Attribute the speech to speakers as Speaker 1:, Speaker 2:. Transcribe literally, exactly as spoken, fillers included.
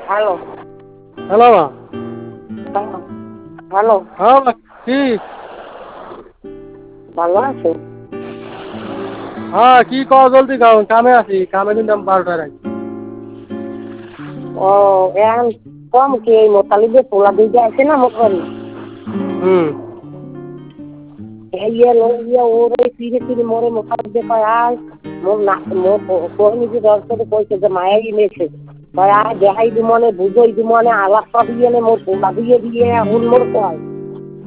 Speaker 1: Hello.
Speaker 2: Hello মা।
Speaker 1: Hello.
Speaker 2: হ্যাঁ মা, কি?
Speaker 1: ভালো আছো?
Speaker 2: হ্যাঁ, কি কও জলদি কও, কামে আছি, কামে কিন্তু আমি বারোটায় আছি।
Speaker 1: ও এখন কম কি এই মোতালিবে পোলা দিতে আছে না মোটামুটি
Speaker 2: হুম।
Speaker 1: এই ইয়ে লোক ইয়ে ওর ওই ফিরে ফিরে মোরে মোতালিবে কয় আয় মোর না মোর কোন নিজে দর্শকে কইছে যে মায়াই মেয়েছে কয় আয় দেখাই দি মনে বুঝই দি মনে আলাপ সব ইয়ে মোর পোলা দিয়ে দিয়ে এখন মোর কয়